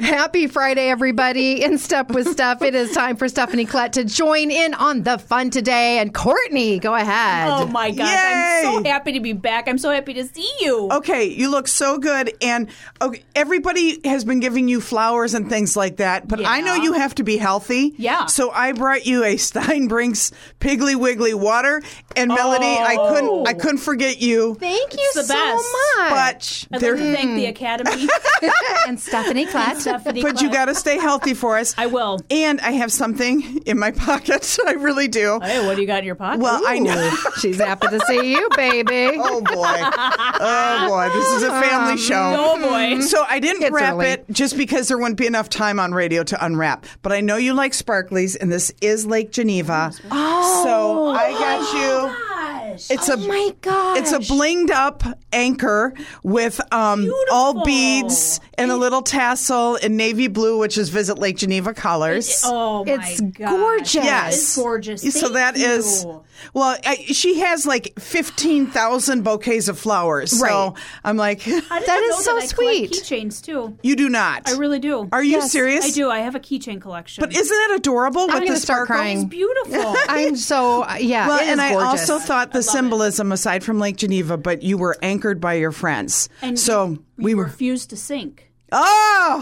Happy Friday, everybody. In Step with Steph, it is time for Stephanie Klett to join in on the fun today. And Courtney, go ahead. Oh, my gosh. Yay! I'm so happy to be back. I'm so happy to see you. Okay, you look so good. And everybody has been giving you flowers and things like that. But I know you have to be healthy. Yeah. So I brought you a Steinbrink's Piggly Wiggly water. And Melody, I couldn't forget you. Thank you the so best. much. But I'd like to thank the Academy. And Stephanie Klett. But you got to stay healthy for us. I will. And I have something in my pocket. I really do. Hey, what do you got in your pocket? Well, I know. She's happy to see you, baby. Oh, boy. This is a family show. Oh, boy. So I didn't It's wrap early. it just because there wouldn't be enough time on radio to unwrap. But I know you like sparklies, and this is Lake Geneva. Oh. So I got you. It's Oh my gosh. It's a blinged up anchor with all beads and a little tassel in navy blue, which is Visit Lake Geneva colors. Oh, my It's gosh. gorgeous. Yes. It's gorgeous. So Thank that you. is, well, she has like 15,000 bouquets of flowers. So Right. I'm like, I didn't That know is so I collect sweet. keychains, too. you do not. I really do. Are you Yes, serious? I do. I have a keychain collection. But isn't it adorable with gonna the start sparkles? crying. It's beautiful. I'm so, yeah, Well, it is and I gorgeous. also thought the symbolism, aside from Lake Geneva, but you were anchored by your friends. And so we were. refused to sink. Oh!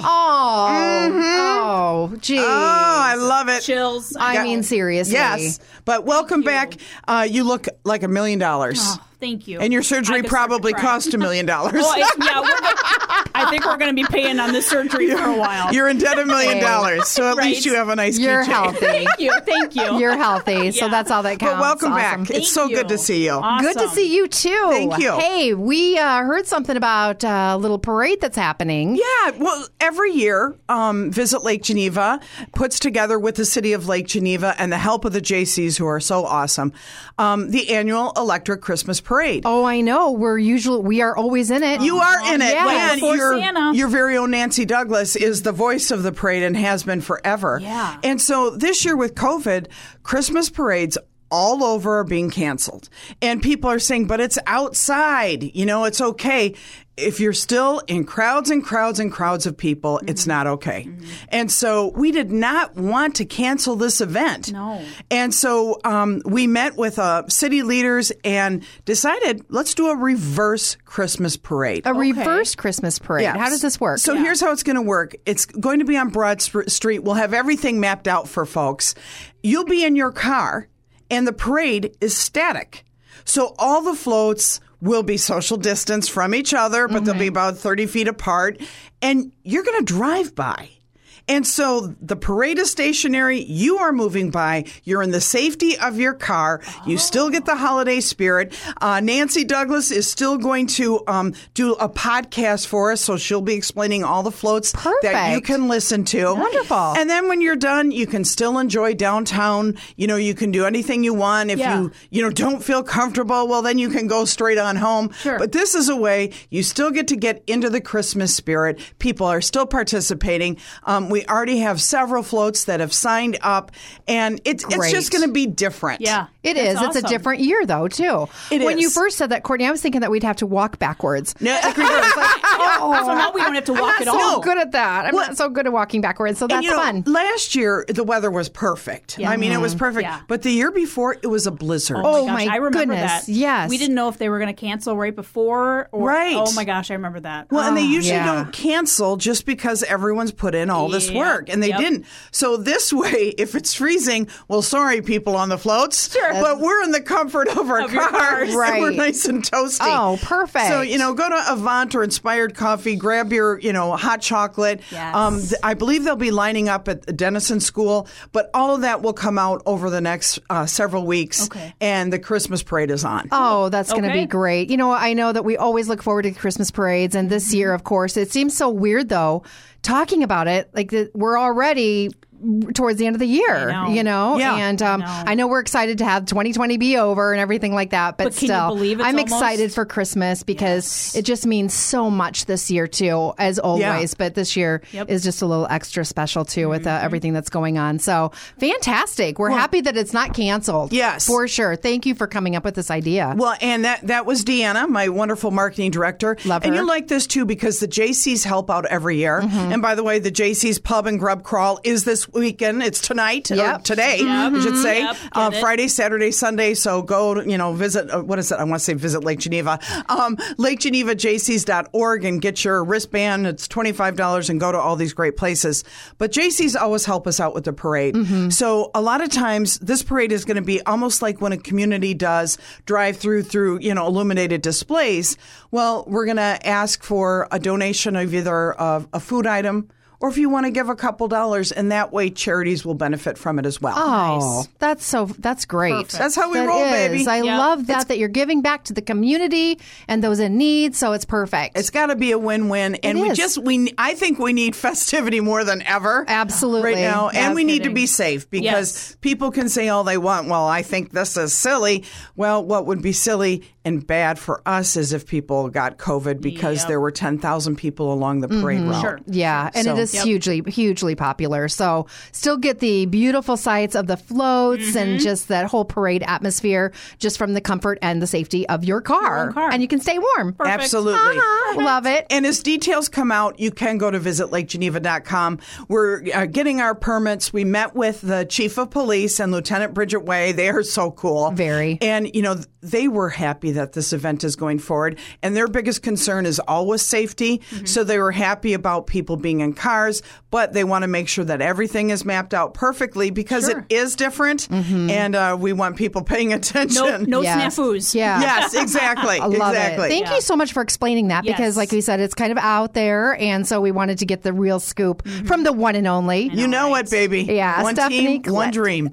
Oh, geez. Oh, I love it. Chills. I mean, seriously. Yes. But welcome you. back. You look like $1 million. Oh, thank you. And your I surgery could start to probably cry. cost $1 million. Yeah, I think we're going to be paying on this surgery for a while. You're in debt $1 million. So at Right. least you have a nice You're keychain. healthy. Thank you. You're healthy, so Yeah. that's all that counts. But welcome Awesome. back. It's so good to see you. Awesome. Good to see you too. Thank you. Hey, we heard something about a little parade that's happening. Yeah, well, every year, Visit Lake Geneva puts together with the city of Lake Geneva and the help of the JCs, who are so awesome, the annual Electric Christmas Parade. Oh, I know. We are always in it. You are in it. Yeah. And Before Santa. your very own Nancy Douglas is the voice of the parade and has been forever. Yeah. And so this year with COVID, Christmas parades all over are being canceled. And people are saying, but it's outside. You know, it's okay. If you're still in crowds and crowds and crowds of people, it's not okay. And so we did not want to cancel this event. No. And so we met with city leaders and decided, let's do a reverse Christmas parade. A reverse Christmas parade. Yes. How does this work? So here's how it's going to work. It's going to be on Broad Street. We'll have everything mapped out for folks. You'll be in your car, and the parade is static. So all the floats will be social distance from each other, but they'll be about 30 feet apart. And you're going to drive by. And so the parade is stationary. You are moving by. You're in the safety of your car. You still get the holiday spirit. Nancy Douglas is still going to do a podcast for us, so she'll be explaining all the floats that you Perfect. can listen to. Wonderful. And then when you're done, you can still enjoy downtown. You know, you can do anything you want. If you don't feel comfortable, well, then you can go straight on home. Sure. But this is a way you still get to get into the Christmas spirit. People are still participating. We already have several floats that have signed up, and it's Great. just going to be different. Yeah. It That's is. It's a awesome. different year, though, too. It When you is. first said that, Courtney, I was thinking that we'd have to walk backwards. No, So now we don't have to walk at I'm all. not so good at that. I'm not so good at walking backwards, so And, that's you know, fun. last year, the weather was perfect. Yeah. I mean, it was perfect. Yeah. But the year before, it was a blizzard. Oh, Gosh, my I remember goodness, that. yes. We didn't know if they were going to cancel right before. Or, Right. Oh, my gosh, I remember that. Well, and they usually yeah. don't cancel just because everyone's put in all this Yeah. work, and they Yep. didn't. So this way, if it's freezing, well, sorry, people on the floats, Sure. but we're in the comfort of our Of your cars. and we're Right. nice and toasty. Oh, perfect. So, go to Avant or Inspired Coffee, grab your, hot chocolate. Yes. I believe they'll be lining up at the Denison School, but all of that will come out over the next several weeks. Okay. And the Christmas parade is on. Oh, that's going to Okay. be great. I know that we always look forward to Christmas parades, and this year, of course, it seems so weird, though, talking about it. Like, we're already towards the end of the year, I know. you know? Yeah. And I know. I know we're excited to have 2020 be over and everything like that, but can you still, believe it's I'm almost- excited for Christmas because it just means so much this year too, as always. But this year is just a little extra special too with everything that's going on. So fantastic. We're happy that it's not canceled. Yes. For sure. Thank you for coming up with this idea. Well, and that was Deanna, my wonderful marketing director. Love And her. you like this too because the JCs help out every year. And by the way, the JC's Pub and Grub Crawl is this weekend. It's tonight, or Yep. today, I should say. Yep, get it. Friday, Saturday, Sunday. So go, visit, what is it? I want to say visit Lake Geneva. LakeGenevaJCs.org and get your wristband. It's $25 and go to all these great places. But JCs always help us out with the parade. So a lot of times this parade is going to be almost like when a community does drive through, illuminated displays. Well, we're going to ask for a donation of either a food item or if you want to give a couple dollars, and that way charities will benefit from it as well. Oh, that's great. Perfect. That's how we That roll, is. baby. I Yep. love that you're giving back to the community and those in need. So it's perfect. It's got to be a win-win, and is. I think we need festivity more than ever, Absolutely. right now, and we need to kidding. be safe because Yes. people can say all they want. Well, I think this is silly. Well, what would be silly and bad for us is if people got COVID because Yep. there were 10,000 people along the parade route. Sure. Yeah, and So- it is hugely popular. So still get the beautiful sights of the floats and just that whole parade atmosphere just from the comfort and the safety of your car. own car. And you can stay warm. Perfect. Absolutely. Love it. And as details come out, you can go to visitlakegeneva.com. We're getting our permits. We met with the chief of police and Lieutenant Bridget Way. They are so cool. Very. And, they were happy that this event is going forward. And their biggest concern is always safety. So they were happy about people being in cars, but they want to make sure that everything is mapped out perfectly because it is different. And we want people paying attention. No Yes. snafus. Yeah. Yes, exactly. I love exactly. it. Thank you so much for explaining that because, Yes. like we said, it's kind of out there. And so we wanted to get the real scoop from the one and only. You know it, baby. Yeah, One Stephanie team, one Klett. dream.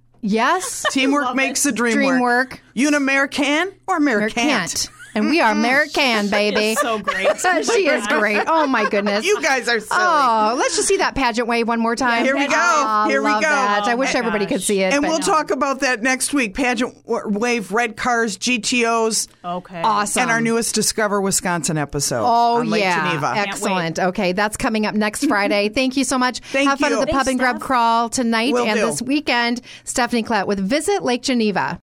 Yes. Teamwork makes the dream work. Dreamwork. You an American or American't? Can't. And we are American, baby. So great. She is great. Oh, my goodness. You guys are silly. Oh, let's just see that pageant wave one more time. Here we go. Oh, Here we love go. that. I Oh, wish my everybody gosh. could see it. And but we'll talk about that next week. Pageant wave, red cars, GTOs, Okay. awesome. and our newest Discover Wisconsin episode Oh, on Lake yeah. Geneva. Excellent. Okay, that's coming up next Friday. Thank you so much. Thank Have fun you. at the Pub Thanks, and Grub Steph. Crawl tonight Will and do. this weekend. Stephanie Klett with Visit Lake Geneva.